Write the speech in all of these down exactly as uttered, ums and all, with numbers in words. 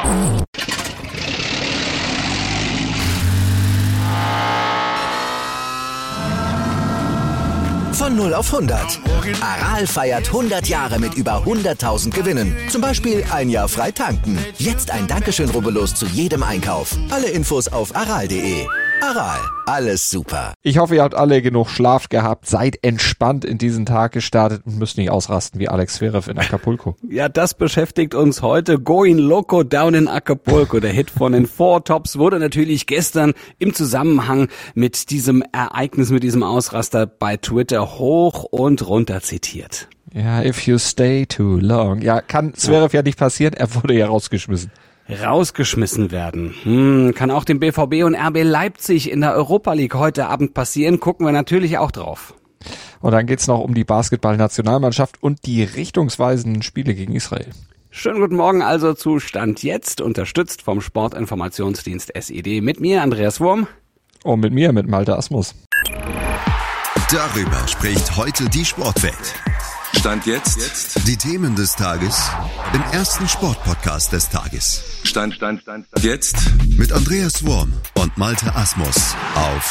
Von null auf hundert. Aral feiert hundert Jahre mit über hunderttausend Gewinnen. Zum Beispiel ein Jahr frei tanken. Jetzt ein Dankeschön, rubbellos zu jedem Einkauf. Alle Infos auf aral punkt de. Aral, alles super. Ich hoffe, ihr habt alle genug Schlaf gehabt, seid entspannt in diesen Tag gestartet und müsst nicht ausrasten wie Alex Zverev in Acapulco. Ja, das beschäftigt uns heute. Going Loco down in Acapulco. Der Hit von den Four Tops wurde natürlich gestern im Zusammenhang mit diesem Ereignis, mit diesem Ausraster bei Twitter hoch und runter zitiert. Ja, if you stay too long. Ja, kann Zverev ja nicht passieren, er wurde ja rausgeschmissen. Rausgeschmissen werden. Hm, kann auch dem B V B und R B Leipzig in der Europa League heute Abend passieren. Gucken wir natürlich auch drauf. Und dann geht's noch um die Basketball-Nationalmannschaft und die richtungsweisenden Spiele gegen Israel. Schönen guten Morgen also zu Stand jetzt, unterstützt vom Sportinformationsdienst S I D. Mit mir, Andreas Wurm. Und mit mir, mit Malte Asmus. Darüber spricht heute die Sportwelt. Stand jetzt. Die Themen des Tages im ersten Sportpodcast des Tages. Stand, Stand, Stand, Stand. Jetzt. Mit Andreas Wurm und Malte Asmus auf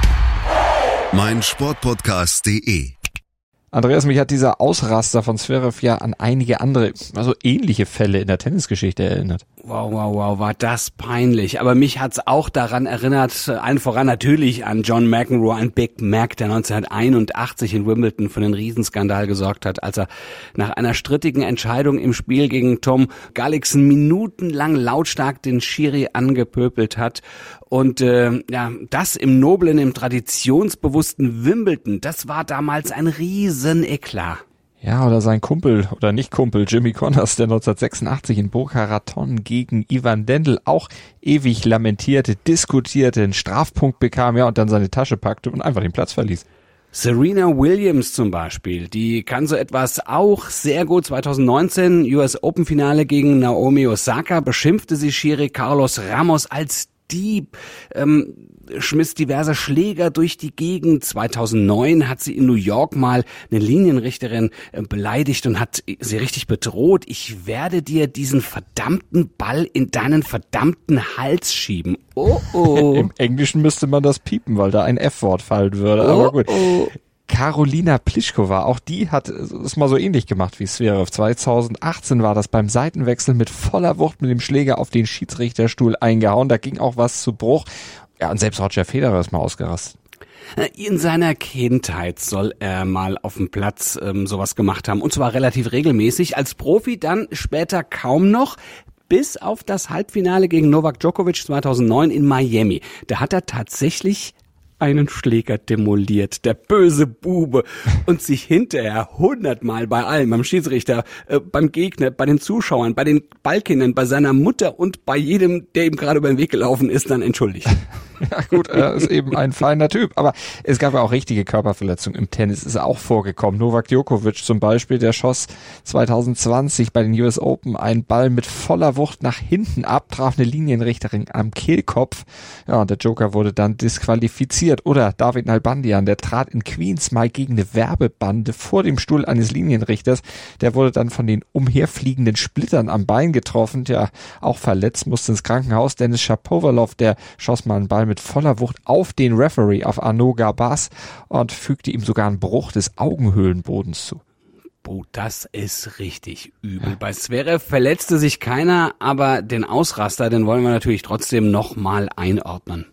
meinsportpodcast punkt de. Andreas, mich hat dieser Ausraster von Zverev ja an einige andere, also ähnliche Fälle in der Tennisgeschichte erinnert. Wow, wow, wow, war das peinlich. Aber mich hat's auch daran erinnert, allen voran natürlich an John McEnroe, an Big Mac, der neunzehnhunderteinundachtzig in Wimbledon für einen Riesenskandal gesorgt hat, als er nach einer strittigen Entscheidung im Spiel gegen Tom Gullikson minutenlang lautstark den Schiri angepöbelt hat. Und äh, ja, das im noblen, im traditionsbewussten Wimbledon, das war damals ein Riesen-Eklat. Ja, oder sein Kumpel oder nicht Kumpel Jimmy Connors, der neunzehnhundertsechsundachtzig in Boca Raton gegen Ivan Lendl auch ewig lamentierte, diskutierte, einen Strafpunkt bekam, ja, und dann seine Tasche packte und einfach den Platz verließ. Serena Williams zum Beispiel, die kann so etwas auch sehr gut. zweitausendneunzehn U S Open Finale gegen Naomi Osaka, beschimpfte sie Schiri Carlos Ramos als Dieb, ähm, schmiss diverse Schläger durch die Gegend. zweitausendneun hat sie in New York mal eine Linienrichterin äh, beleidigt und hat sie richtig bedroht. Ich werde dir diesen verdammten Ball in deinen verdammten Hals schieben. Oh, oh. Im Englischen müsste man das piepen, weil da ein F-Wort fallen würde. Oh, aber gut. Oh. Karolina Pliskova, auch die hat es mal so ähnlich gemacht wie Zverev. zweitausendachtzehn war das beim Seitenwechsel mit voller Wucht mit dem Schläger auf den Schiedsrichterstuhl eingehauen. Da ging auch was zu Bruch. Ja, und selbst Roger Federer ist mal ausgerastet. In seiner Kindheit soll er mal auf dem Platz ähm, sowas gemacht haben. Und zwar relativ regelmäßig. Als Profi dann später kaum noch. Bis auf das Halbfinale gegen Novak Djokovic zweitausendneun in Miami. Da hat er tatsächlich einen Schläger demoliert, der böse Bube, und sich hinterher hundertmal bei allen, beim Schiedsrichter, äh, beim Gegner, bei den Zuschauern, bei den Ballkindern, bei seiner Mutter und bei jedem, der ihm gerade über den Weg gelaufen ist, dann entschuldigt. Ja gut, er ist eben ein feiner Typ, aber es gab ja auch richtige Körperverletzungen im Tennis, ist auch vorgekommen. Novak Djokovic zum Beispiel, der schoss zwanzig zwanzig bei den U S Open einen Ball mit voller Wucht nach hinten ab, traf eine Linienrichterin am Kehlkopf. Ja, und der Joker wurde dann disqualifiziert. Oder David Nalbandian, der trat in Queens mal gegen eine Werbebande vor dem Stuhl eines Linienrichters. Der wurde dann von den umherfliegenden Splittern am Bein getroffen, ja, auch verletzt, musste ins Krankenhaus. Dennis Shapovalov, der schoss mal einen Ball mit voller Wucht auf den Referee, auf Arnaud Garbas, und fügte ihm sogar einen Bruch des Augenhöhlenbodens zu. Boah, das ist richtig übel. Ja. Bei Zverev verletzte sich keiner, aber den Ausraster, den wollen wir natürlich trotzdem nochmal einordnen.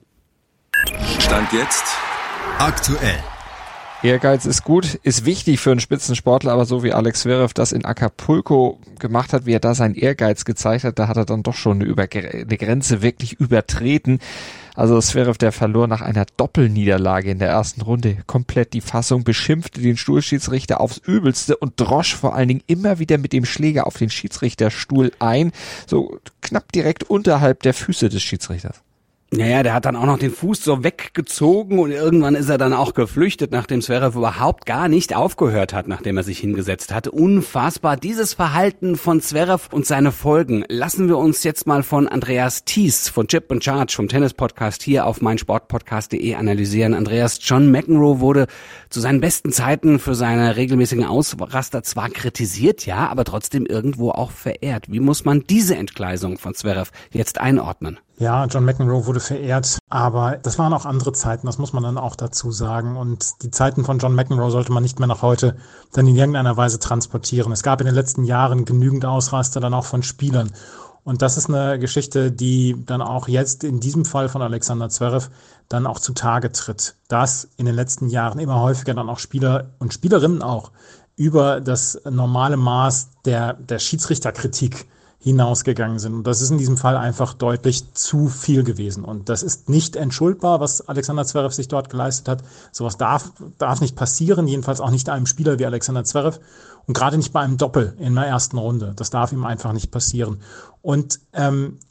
Stand jetzt. Aktuell. Ehrgeiz ist gut, ist wichtig für einen Spitzensportler, aber so wie Alex Zverev das in Acapulco gemacht hat, wie er da seinen Ehrgeiz gezeigt hat, da hat er dann doch schon eine, Über- eine Grenze wirklich übertreten. Also Zverev, der verlor nach einer Doppelniederlage in der ersten Runde komplett die Fassung, beschimpfte den Stuhlschiedsrichter aufs Übelste und drosch vor allen Dingen immer wieder mit dem Schläger auf den Schiedsrichterstuhl ein, so knapp direkt unterhalb der Füße des Schiedsrichters. Naja, der hat dann auch noch den Fuß so weggezogen und irgendwann ist er dann auch geflüchtet, nachdem Zverev überhaupt gar nicht aufgehört hat, nachdem er sich hingesetzt hatte. Unfassbar. Dieses Verhalten von Zverev und seine Folgen lassen wir uns jetzt mal von Andreas Thies von Chip and Charge vom Tennis-Podcast hier auf meinsportpodcast punkt de analysieren. Andreas, John McEnroe wurde zu seinen besten Zeiten für seine regelmäßigen Ausraster zwar kritisiert, ja, aber trotzdem irgendwo auch verehrt. Wie muss man diese Entgleisung von Zverev jetzt einordnen? Ja, John McEnroe wurde verehrt, aber das waren auch andere Zeiten, das muss man dann auch dazu sagen. Und die Zeiten von John McEnroe sollte man nicht mehr nach heute dann in irgendeiner Weise transportieren. Es gab in den letzten Jahren genügend Ausraster dann auch von Spielern. Und das ist eine Geschichte, die dann auch jetzt in diesem Fall von Alexander Zverev dann auch zutage tritt. Dass in den letzten Jahren immer häufiger dann auch Spieler und Spielerinnen auch über das normale Maß der, der Schiedsrichterkritik hinausgegangen sind. Und das ist in diesem Fall einfach deutlich zu viel gewesen. Und das ist nicht entschuldbar, was Alexander Zverev sich dort geleistet hat. Sowas darf, darf nicht passieren, jedenfalls auch nicht einem Spieler wie Alexander Zverev und gerade nicht bei einem Doppel in der ersten Runde. Das darf ihm einfach nicht passieren. Und ähm,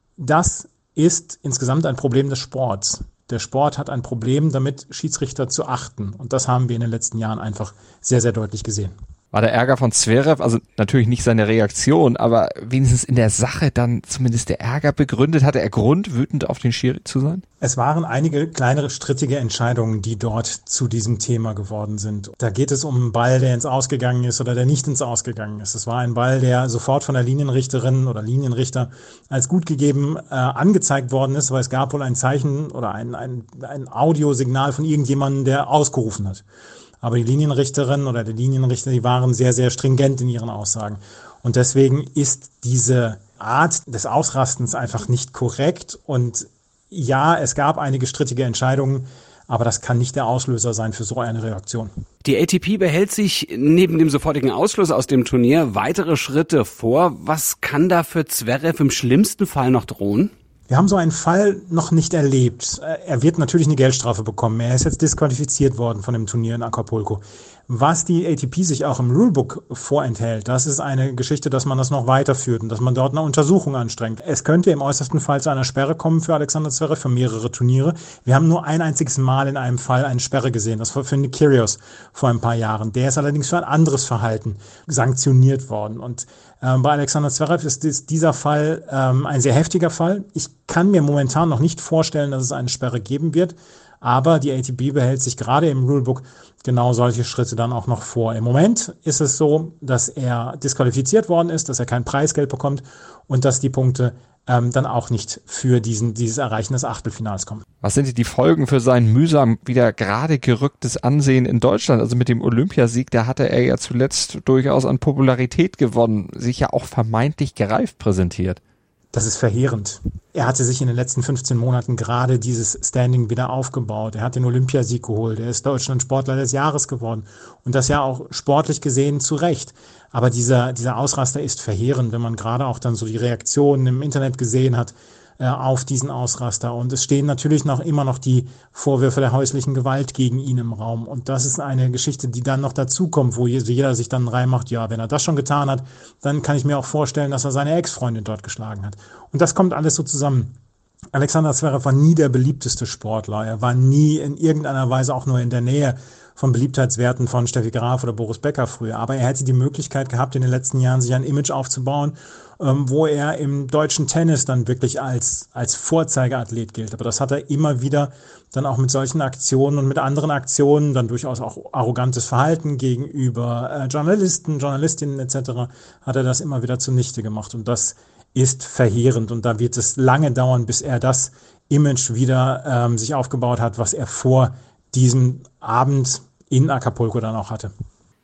das ist insgesamt ein Problem des Sports. Der Sport hat ein Problem damit, Schiedsrichter zu achten. Und das haben wir in den letzten Jahren einfach sehr, sehr deutlich gesehen. War der Ärger von Zverev, also natürlich nicht seine Reaktion, aber wenigstens in der Sache dann zumindest der Ärger begründet? Hatte er Grund, wütend auf den Schiri zu sein? Es waren einige kleinere strittige Entscheidungen, die dort zu diesem Thema geworden sind. Da geht es um einen Ball, der ins Ausgegangen ist oder der nicht ins Ausgegangen ist. Es war ein Ball, der sofort von der Linienrichterin oder Linienrichter als gut gegeben äh, angezeigt worden ist, weil es gab wohl ein Zeichen oder ein, ein, ein Audiosignal von irgendjemandem, der ausgerufen hat. Aber die Linienrichterin oder der Linienrichter, die waren sehr, sehr stringent in ihren Aussagen. Und deswegen ist diese Art des Ausrastens einfach nicht korrekt. Und ja, es gab einige strittige Entscheidungen, aber das kann nicht der Auslöser sein für so eine Reaktion. Die A T P behält sich neben dem sofortigen Ausschluss aus dem Turnier weitere Schritte vor. Was kann da für Zverev im schlimmsten Fall noch drohen? Wir haben so einen Fall noch nicht erlebt. Er wird natürlich eine Geldstrafe bekommen. Er ist jetzt disqualifiziert worden von dem Turnier in Acapulco. Was die A T P sich auch im Rulebook vorenthält, das ist eine Geschichte, dass man das noch weiterführt und dass man dort eine Untersuchung anstrengt. Es könnte im äußersten Fall zu einer Sperre kommen für Alexander Zverev für mehrere Turniere. Wir haben nur ein einziges Mal in einem Fall eine Sperre gesehen. Das war für Nick Kyrgios vor ein paar Jahren. Der ist allerdings für ein anderes Verhalten sanktioniert worden. Und äh, bei Alexander Zverev ist, ist dieser Fall ähm, ein sehr heftiger Fall. Ich kann mir momentan noch nicht vorstellen, dass es eine Sperre geben wird. Aber die A T P behält sich gerade im Rulebook genau solche Schritte dann auch noch vor. Im Moment ist es so, dass er disqualifiziert worden ist, dass er kein Preisgeld bekommt und dass die Punkte ähm, dann auch nicht für diesen dieses Erreichen des Achtelfinals kommen. Was sind die Folgen für sein mühsam wieder gerade gerücktes Ansehen in Deutschland? Also mit dem Olympiasieg, da hatte er ja zuletzt durchaus an Popularität gewonnen, sich ja auch vermeintlich gereift präsentiert. Das ist verheerend. Er hatte sich in den letzten fünfzehn Monaten gerade dieses Standing wieder aufgebaut. Er hat den Olympiasieg geholt. Er ist Deutschland Sportler des Jahres geworden. Und das ja auch sportlich gesehen zu Recht. Aber dieser, dieser Ausraster ist verheerend, wenn man gerade auch dann so die Reaktionen im Internet gesehen hat äh, auf diesen Ausraster. Und es stehen natürlich noch immer noch die Vorwürfe der häuslichen Gewalt gegen ihn im Raum. Und das ist eine Geschichte, die dann noch dazukommt, wo jeder sich dann reinmacht, ja, wenn er das schon getan hat, dann kann ich mir auch vorstellen, dass er seine Ex-Freundin dort geschlagen hat. Und das kommt alles so zusammen. Alexander Zverev war nie der beliebteste Sportler. Er war nie in irgendeiner Weise auch nur in der Nähe von Beliebtheitswerten von Steffi Graf oder Boris Becker früher. Aber er hätte die Möglichkeit gehabt, in den letzten Jahren sich ein Image aufzubauen, ähm, wo er im deutschen Tennis dann wirklich als, als Vorzeigeathlet gilt. Aber das hat er immer wieder dann auch mit solchen Aktionen und mit anderen Aktionen, dann durchaus auch arrogantes Verhalten gegenüber äh, Journalisten, Journalistinnen et cetera, hat er das immer wieder zunichte gemacht. Und das ist verheerend. Und da wird es lange dauern, bis er das Image wieder ähm, sich aufgebaut hat, was er vor diesem Abend in Acapulco dann auch hatte.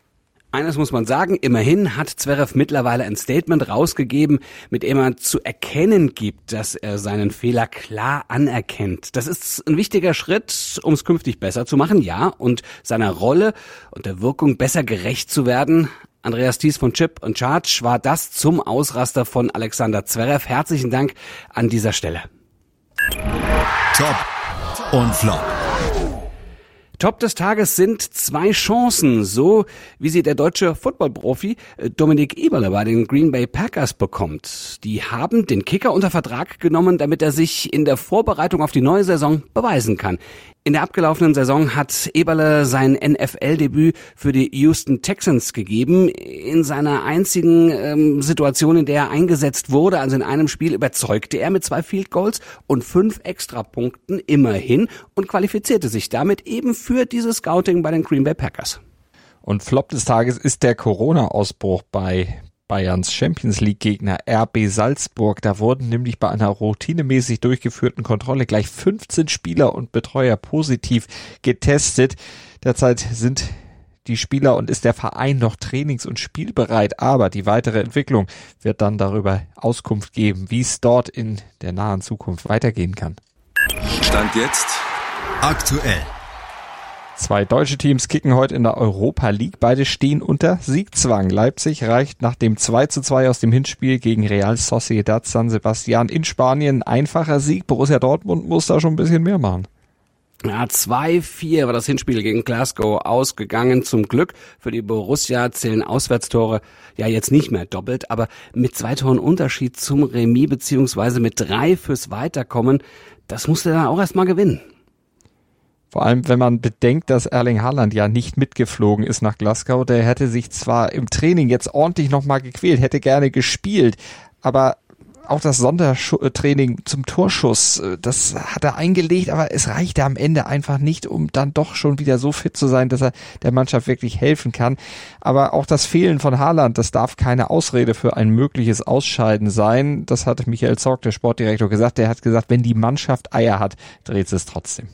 Eines muss man sagen, immerhin hat Zverev mittlerweile ein Statement rausgegeben, mit dem er zu erkennen gibt, dass er seinen Fehler klar anerkennt. Das ist ein wichtiger Schritt, um es künftig besser zu machen, ja, und seiner Rolle und der Wirkung besser gerecht zu werden. Andreas Thies von Chip and Charge war das zum Ausraster von Alexander Zverev. Herzlichen Dank an dieser Stelle. Top und Flop. Top des Tages sind zwei Chancen, so wie sie der deutsche Footballprofi Dominik Eberle bei den Green Bay Packers bekommt. Die haben den Kicker unter Vertrag genommen, damit er sich in der Vorbereitung auf die neue Saison beweisen kann. In der abgelaufenen Saison hat Eberle sein N F L-Debüt für die Houston Texans gegeben. In seiner einzigen ähm, Situation, in der er eingesetzt wurde, also in einem Spiel, überzeugte er mit zwei Field Goals und fünf Extrapunkten immerhin und qualifizierte sich damit eben für dieses Scouting bei den Green Bay Packers. Und Flop des Tages ist der Corona-Ausbruch bei Bayerns Champions-League-Gegner R B Salzburg. Da wurden nämlich bei einer routinemäßig durchgeführten Kontrolle gleich fünfzehn Spieler und Betreuer positiv getestet. Derzeit sind die Spieler und ist der Verein noch trainings- und spielbereit, aber die weitere Entwicklung wird dann darüber Auskunft geben, wie es dort in der nahen Zukunft weitergehen kann. Stand jetzt aktuell. Zwei deutsche Teams kicken heute in der Europa League. Beide stehen unter Siegzwang. Leipzig reicht nach dem zwei zu zwei aus dem Hinspiel gegen Real Sociedad San Sebastian in Spanien einfacher Sieg. Borussia Dortmund muss da schon ein bisschen mehr machen. Ja, zwei vier war das Hinspiel gegen Glasgow ausgegangen. Zum Glück für die Borussia zählen Auswärtstore ja jetzt nicht mehr doppelt, aber mit zwei Toren Unterschied zum Remis beziehungsweise mit drei fürs Weiterkommen, das musste er dann auch erst mal gewinnen. Vor allem, wenn man bedenkt, dass Erling Haaland ja nicht mitgeflogen ist nach Glasgow. Der hätte sich zwar im Training jetzt ordentlich nochmal gequält, hätte gerne gespielt, aber auch das Sondertraining zum Torschuss, das hat er eingelegt, aber es reichte am Ende einfach nicht, um dann doch schon wieder so fit zu sein, dass er der Mannschaft wirklich helfen kann. Aber auch das Fehlen von Haaland, das darf keine Ausrede für ein mögliches Ausscheiden sein. Das hat Michael Zorc, der Sportdirektor, gesagt. Der hat gesagt, wenn die Mannschaft Eier hat, dreht sie es trotzdem.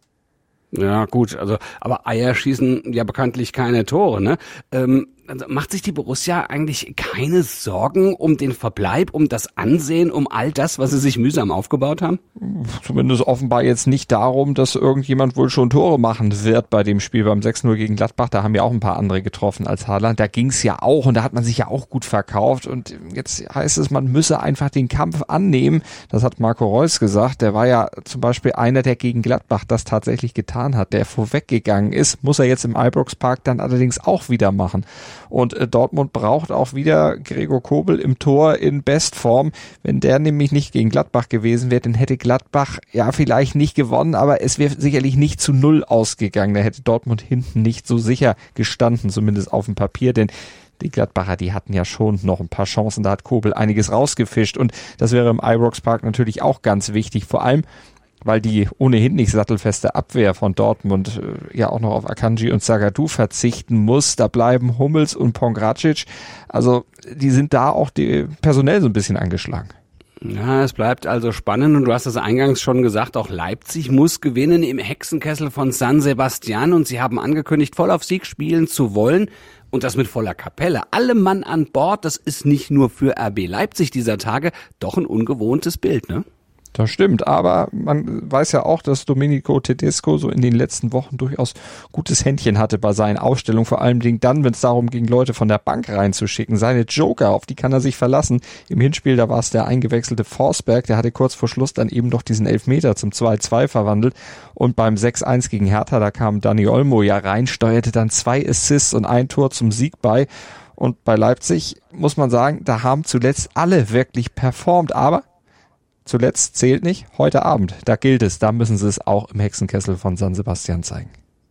Ja, gut, also, aber Eier schießen ja bekanntlich keine Tore, ne? Ähm, also macht sich die Borussia eigentlich keine Sorgen um den Verbleib, um das Ansehen, um all das, was sie sich mühsam aufgebaut haben? Zumindest offenbar jetzt nicht darum, dass irgendjemand wohl schon Tore machen wird bei dem Spiel beim sechs null gegen Gladbach. Da haben ja auch ein paar andere getroffen als Haaland. Da ging's ja auch und da hat man sich ja auch gut verkauft. Und jetzt heißt es, man müsse einfach den Kampf annehmen. Das hat Marco Reus gesagt. Der war ja zum Beispiel einer, der gegen Gladbach das tatsächlich getan hat, der vorweggegangen ist. Muss er jetzt im Ibrox Park dann allerdings auch wieder machen. Und äh, Dortmund braucht auch wieder Gregor Kobel im Tor in Bestform. Wenn der nämlich nicht gegen Gladbach gewesen wäre, dann hätte Gladbach ja vielleicht nicht gewonnen, aber es wäre sicherlich nicht zu null ausgegangen. Da hätte Dortmund hinten nicht so sicher gestanden, zumindest auf dem Papier, denn die Gladbacher, die hatten ja schon noch ein paar Chancen. Da hat Kobel einiges rausgefischt und das wäre im Ibrox Park natürlich auch ganz wichtig, vor allem weil die ohnehin nicht sattelfeste Abwehr von Dortmund äh, ja auch noch auf Akanji und Zagadou verzichten muss. Da bleiben Hummels und Pongracic. Also die sind da auch die, personell so ein bisschen angeschlagen. Ja, es bleibt also spannend und du hast es eingangs schon gesagt, auch Leipzig muss gewinnen im Hexenkessel von San Sebastian und sie haben angekündigt, voll auf Sieg spielen zu wollen. Und das mit voller Kapelle. Alle Mann an Bord, das ist nicht nur für R B Leipzig dieser Tage doch ein ungewohntes Bild, ne? Das stimmt, aber man weiß ja auch, dass Domenico Tedesco so in den letzten Wochen durchaus gutes Händchen hatte bei seinen Aufstellungen, vor allem dann, wenn es darum ging, Leute von der Bank reinzuschicken. Seine Joker, auf die kann er sich verlassen. Im Hinspiel, da war es der eingewechselte Forsberg, der hatte kurz vor Schluss dann eben noch diesen Elfmeter zum zwei zwei verwandelt und beim sechs eins gegen Hertha, da kam Dani Olmo ja rein, steuerte dann zwei Assists und ein Tor zum Sieg bei. Und bei Leipzig muss man sagen, da haben zuletzt alle wirklich performt, aber zuletzt zählt nicht, heute Abend, da gilt es, da müssen sie es auch im Hexenkessel von San Sebastian zeigen.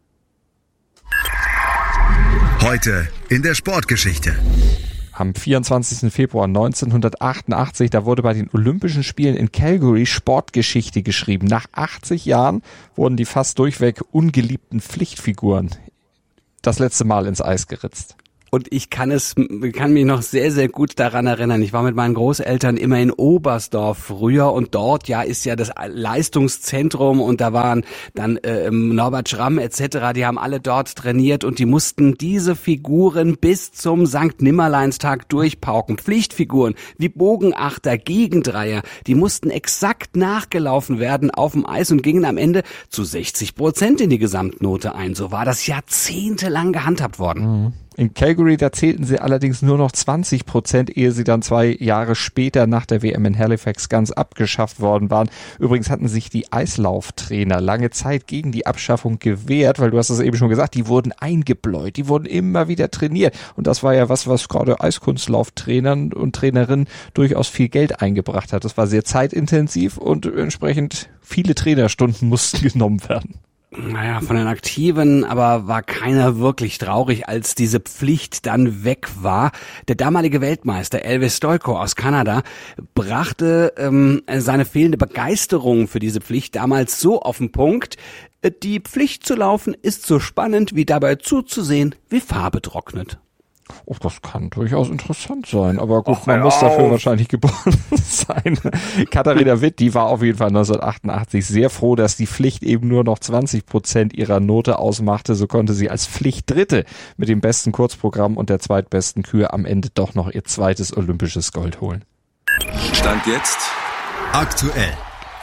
Heute in der Sportgeschichte. Am vierundzwanzigsten Februar neunzehnhundertachtundachtzig, da wurde bei den Olympischen Spielen in Calgary Sportgeschichte geschrieben. Nach achtzig Jahren wurden die fast durchweg ungeliebten Pflichtfiguren das letzte Mal ins Eis geritzt. Und ich kann es, kann mich noch sehr, sehr gut daran erinnern. Ich war mit meinen Großeltern immer in Oberstdorf früher und dort ja ist ja das Leistungszentrum und da waren dann äh, Norbert Schramm et cetera. Die haben alle dort trainiert und die mussten diese Figuren bis zum Sankt Nimmerleinstag durchpauken. Pflichtfiguren wie Bogenachter, Gegendreier, die mussten exakt nachgelaufen werden auf dem Eis und gingen am Ende zu sechzig Prozent in die Gesamtnote ein. So war das jahrzehntelang gehandhabt worden. Mhm. In Calgary, da zählten sie allerdings nur noch zwanzig Prozent, ehe sie dann zwei Jahre später nach der W M in Halifax ganz abgeschafft worden waren. Übrigens hatten sich die Eislauftrainer lange Zeit gegen die Abschaffung gewehrt, weil du hast es eben schon gesagt, die wurden eingebläut, die wurden immer wieder trainiert. Und das war ja was, was gerade Eiskunstlauftrainern und Trainerinnen durchaus viel Geld eingebracht hat. Das war sehr zeitintensiv und entsprechend viele Trainerstunden mussten genommen werden. Naja, von den Aktiven aber war keiner wirklich traurig, als diese Pflicht dann weg war. Der damalige Weltmeister Elvis Stojko aus Kanada brachte ähm, seine fehlende Begeisterung für diese Pflicht damals so auf den Punkt: Die Pflicht zu laufen ist so spannend, wie dabei zuzusehen, wie Farbe trocknet. Oh, das kann durchaus interessant sein, aber gut, Och, man muss auf. dafür wahrscheinlich geboren sein. Katharina Witt, die war auf jeden Fall neunzehnhundertachtundachtzig sehr froh, dass die Pflicht eben nur noch zwanzig Prozent ihrer Note ausmachte. So konnte sie als Pflichtdritte mit dem besten Kurzprogramm und der zweitbesten Kür am Ende doch noch ihr zweites olympisches Gold holen. Stand jetzt aktuell.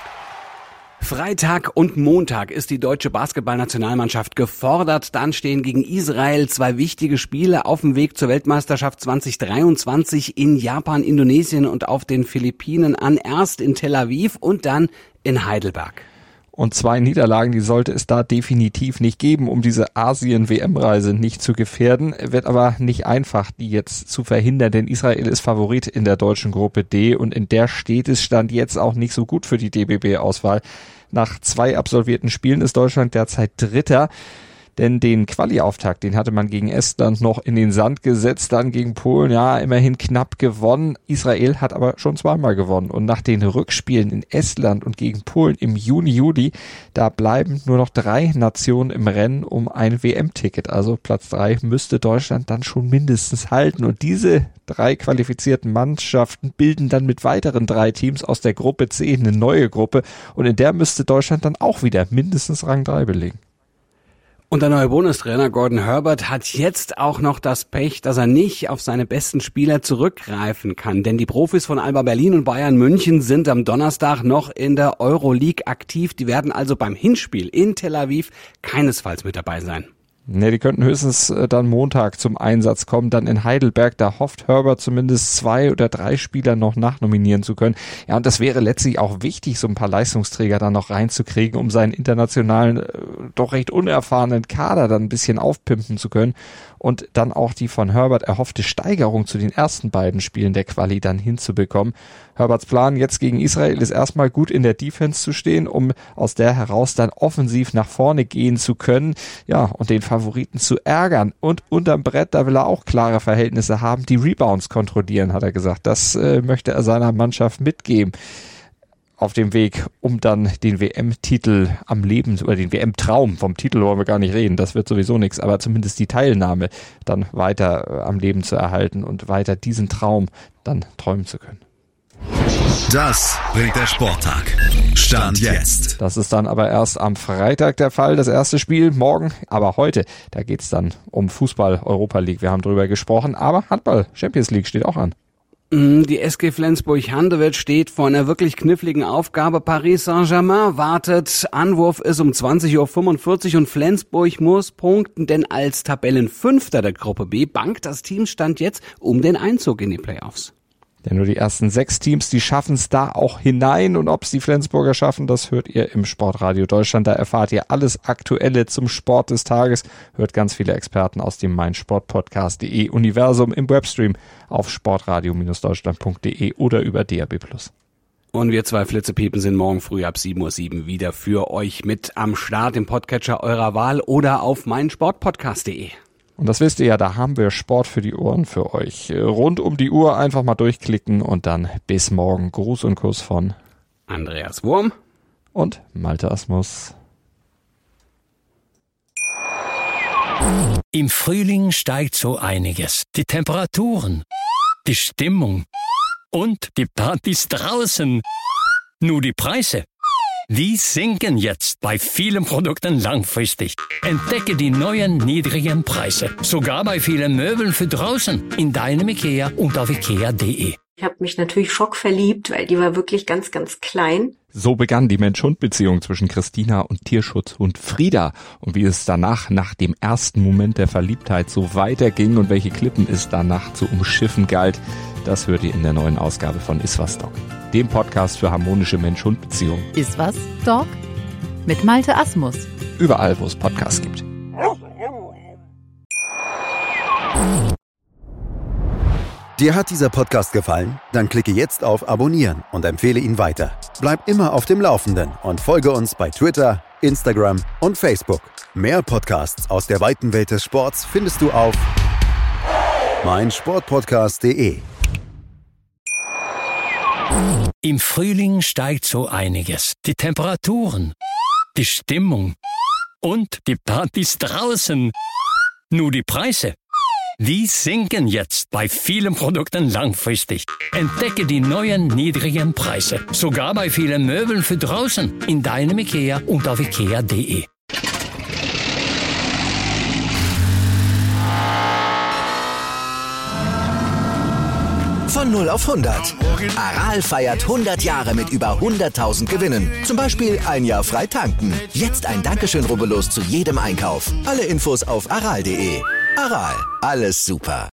Freitag und Montag ist die deutsche Basketballnationalmannschaft gefordert. Dann stehen gegen Israel zwei wichtige Spiele auf dem Weg zur Weltmeisterschaft zwanzig dreiundzwanzig in Japan, Indonesien und auf den Philippinen an. Erst in Tel Aviv und dann in Heidelberg. Und zwei Niederlagen, die sollte es da definitiv nicht geben, um diese Asien-W M-Reise nicht zu gefährden. Wird aber nicht einfach, die jetzt zu verhindern, denn Israel ist Favorit in der deutschen Gruppe D und in der steht es Stand jetzt auch nicht so gut für die D B B-Auswahl. Nach zwei absolvierten Spielen ist Deutschland derzeit Dritter. Denn den Quali-Auftakt, den hatte man gegen Estland noch in den Sand gesetzt, dann gegen Polen, ja, immerhin knapp gewonnen. Israel hat aber schon zweimal gewonnen. Und nach den Rückspielen in Estland und gegen Polen im Juni, Juli, da bleiben nur noch drei Nationen im Rennen um ein W M-Ticket. Also Platz drei müsste Deutschland dann schon mindestens halten. Und diese drei qualifizierten Mannschaften bilden dann mit weiteren drei Teams aus der Gruppe C eine neue Gruppe. Und in der müsste Deutschland dann auch wieder mindestens Rang drei belegen. Und der neue Bundestrainer Gordon Herbert hat jetzt auch noch das Pech, dass er nicht auf seine besten Spieler zurückgreifen kann. Denn die Profis von Alba Berlin und Bayern München sind am Donnerstag noch in der Euroleague aktiv. Die werden also beim Hinspiel in Tel Aviv keinesfalls mit dabei sein. Ne, die könnten höchstens äh, dann Montag zum Einsatz kommen, dann in Heidelberg. Da hofft Herbert zumindest zwei oder drei Spieler noch nachnominieren zu können. Ja, und das wäre letztlich auch wichtig, so ein paar Leistungsträger dann noch reinzukriegen, um seinen internationalen, äh, doch recht unerfahrenen Kader dann ein bisschen aufpimpen zu können und dann auch die von Herbert erhoffte Steigerung zu den ersten beiden Spielen der Quali dann hinzubekommen. Herberts Plan jetzt gegen Israel ist erstmal gut in der Defense zu stehen, um aus der heraus dann offensiv nach vorne gehen zu können, ja, und den Favoriten zu ärgern. Und unterm Brett, da will er auch klare Verhältnisse haben, die Rebounds kontrollieren, hat er gesagt. Das äh, möchte er seiner Mannschaft mitgeben. Auf dem Weg, um dann den W M-Titel am Leben, oder den W M-Traum, vom Titel wollen wir gar nicht reden, das wird sowieso nichts, aber zumindest die Teilnahme dann weiter äh, am Leben zu erhalten und weiter diesen Traum dann träumen zu können. Das bringt der Sporttag. Stand jetzt. Das ist dann aber erst am Freitag der Fall, das erste Spiel morgen, aber heute, da geht's dann um Fußball, Europa League, wir haben drüber gesprochen, aber Handball, Champions League steht auch an. Die S G Flensburg-Handewitt steht vor einer wirklich kniffligen Aufgabe. Paris Saint-Germain wartet. Anwurf ist um zwanzig Uhr fünfundvierzig und Flensburg muss punkten, denn als Tabellenfünfter der Gruppe B bangt das Team Stand jetzt um den Einzug in die Playoffs. Denn nur die ersten sechs Teams, die schaffen es da auch hinein. Und ob es die Flensburger schaffen, das hört ihr im Sportradio Deutschland. Da erfahrt ihr alles Aktuelle zum Sport des Tages. Hört ganz viele Experten aus dem meinsportpodcast punkt de Universum im Webstream auf sportradio Deutschland punkt de oder über D A B plus. Und wir zwei Flitzepiepen sind morgen früh ab sieben Uhr sieben wieder für euch mit am Start im Podcatcher eurer Wahl oder auf meinsportpodcast punkt de. Und das wisst ihr ja, da haben wir Sport für die Ohren für euch. Rund um die Uhr einfach mal durchklicken und dann bis morgen. Gruß und Kuss von Andreas Wurm und Malte Asmus. Im Frühling steigt so einiges. Die Temperaturen, die Stimmung und die Partys draußen. Nur die Preise, die sinken jetzt bei vielen Produkten langfristig. Entdecke die neuen niedrigen Preise, sogar bei vielen Möbeln für draußen in deinem IKEA und auf ikea punkt de. Ich habe mich natürlich schockverliebt, weil die war wirklich ganz, ganz klein. So begann die Mensch-Hund-Beziehung zwischen Christina und Tierschutzhund Frieda. Und wie es danach, nach dem ersten Moment der Verliebtheit, so weiterging und welche Klippen es danach zu umschiffen galt, das hört ihr in der neuen Ausgabe von Iswas Dog, dem Podcast für harmonische Mensch-Hund-Beziehungen. Iswas Dog mit Malte Asmus. Überall, wo es Podcasts gibt. Dir hat dieser Podcast gefallen? Dann klicke jetzt auf Abonnieren und empfehle ihn weiter. Bleib immer auf dem Laufenden und folge uns bei Twitter, Instagram und Facebook. Mehr Podcasts aus der weiten Welt des Sports findest du auf meinsportpodcast punkt de. Im Frühling steigt so einiges. Die Temperaturen, die Stimmung und die Partys draußen. Nur die Preise, die sinken jetzt bei vielen Produkten langfristig. Entdecke die neuen niedrigen Preise, sogar bei vielen Möbeln für draußen, in deinem IKEA und auf ikea punkt de. Von null auf hundert. Aral feiert hundert Jahre mit über hunderttausend Gewinnen. Zum Beispiel ein Jahr frei tanken. Jetzt ein Dankeschön, rubbellos zu jedem Einkauf. Alle Infos auf aral punkt de. Aral, alles super.